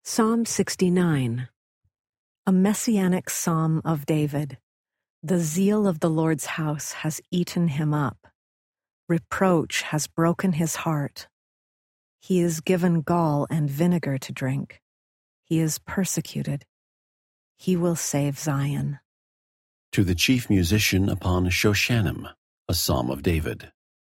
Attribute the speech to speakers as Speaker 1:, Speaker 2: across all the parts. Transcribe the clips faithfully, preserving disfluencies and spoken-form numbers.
Speaker 1: Psalm sixty-nine, a messianic psalm of David. The zeal of the Lord's house has eaten him up. Reproach has broken his heart. He is given gall and vinegar to drink. He is persecuted. He will save Zion.
Speaker 2: To the chief musician upon Shoshanim, a psalm of David.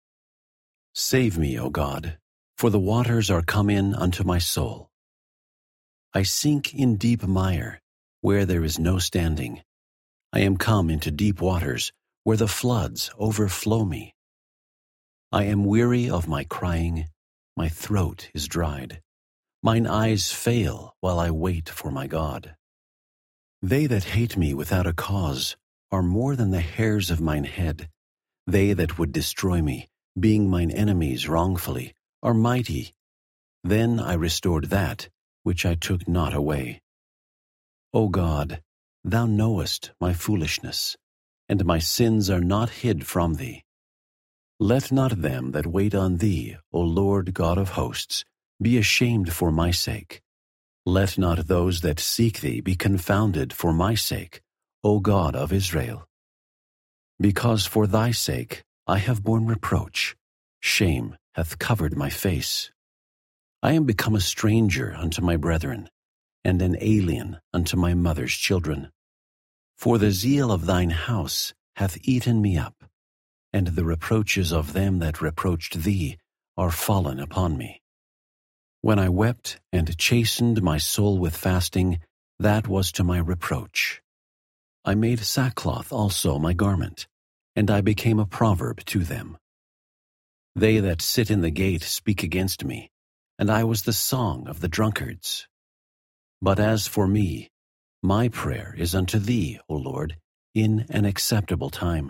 Speaker 2: Save me, O God, for the waters are come in unto my soul. I sink in deep mire, where there is no standing. I am come into deep waters, where the floods overflow me. I am weary of my crying, my throat is dried. Mine eyes fail while I wait for my God. They that hate me without a cause are more than the hairs of mine head. They that would destroy me, being mine enemies wrongfully, are mighty. Then I restored that which I took not away. O God, thou knowest my foolishness, and my sins are not hid from thee. Let not them that wait on thee, O Lord God of hosts, be ashamed for my sake. Let not those that seek thee be confounded for my sake, O God of Israel. Because for thy sake I have borne reproach, shame hath covered my face. I am become a stranger unto my brethren, and an alien unto my mother's children. For the zeal of thine house hath eaten me up, and the reproaches of them that reproached thee are fallen upon me. When I wept and chastened my soul with fasting, that was to my reproach. I made sackcloth also my garment, and I became a proverb to them. They that sit in the gate speak against me, and I was the song of the drunkards. But as for me, my prayer is unto thee, O Lord, in an acceptable time.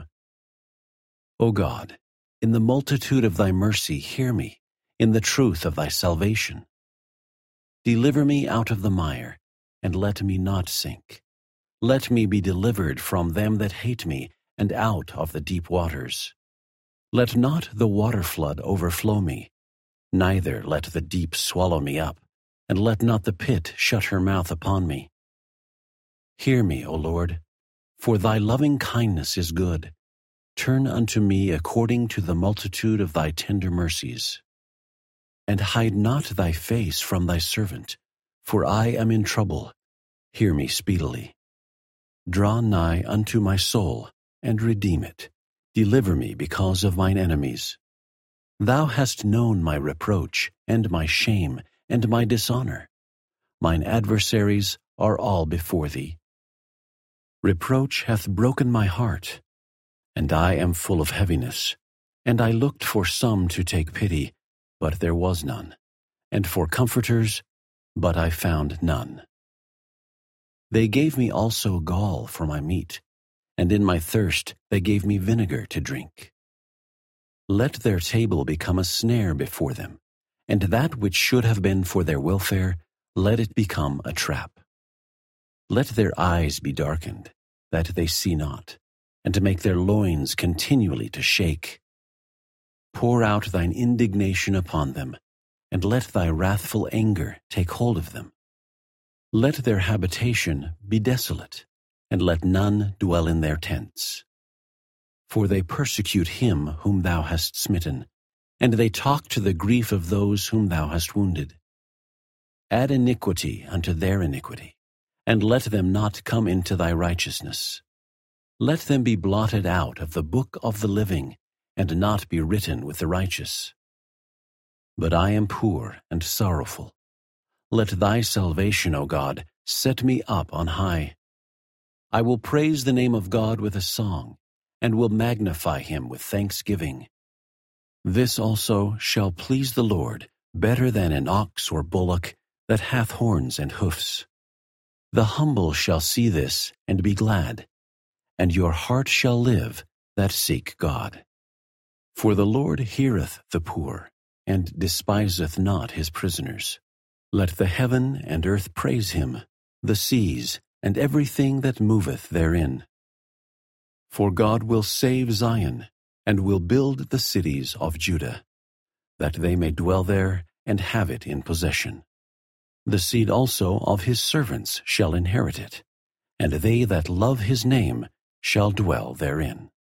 Speaker 2: O God, in the multitude of thy mercy hear me, in the truth of thy salvation. Deliver me out of the mire, and let me not sink. Let me be delivered from them that hate me, and out of the deep waters. Let not the waterflood overflow me, neither let the deep swallow me up, and let not the pit shut her mouth upon me. Hear me, O Lord, for thy loving kindness is good. Turn unto me according to the multitude of thy tender mercies. And hide not thy face from thy servant, for I am in trouble. Hear me speedily. Draw nigh unto my soul, and redeem it. Deliver me because of mine enemies. Thou hast known my reproach, and my shame, and my dishonor. Mine adversaries are all before thee. Reproach hath broken my heart, and I am full of heaviness. And I looked for some to take pity, but there was none, and for comforters, but I found none. They gave me also gall for my meat, and in my thirst they gave me vinegar to drink. Let their table become a snare before them, and that which should have been for their welfare, let it become a trap. Let their eyes be darkened, that they see not, and to make their loins continually to shake. Pour out thine indignation upon them, and let thy wrathful anger take hold of them. Let their habitation be desolate, and let none dwell in their tents. For they persecute him whom thou hast smitten, and they talk to the grief of those whom thou hast wounded. Add iniquity unto their iniquity, and let them not come into thy righteousness. Let them be blotted out of the book of the living, and not be written with the righteous. But I am poor and sorrowful. Let thy salvation, O God, set me up on high. I will praise the name of God with a song, and will magnify him with thanksgiving. This also shall please the Lord better than an ox or bullock that hath horns and hoofs. The humble shall see this and be glad, and your heart shall live that seek God. For the Lord heareth the poor, and despiseth not his prisoners. Let the heaven and earth praise him, the seas, and everything that moveth therein. For God will save Zion, and will build the cities of Judah, that they may dwell there and have it in possession. The seed also of his servants shall inherit it, and they that love his name shall dwell therein.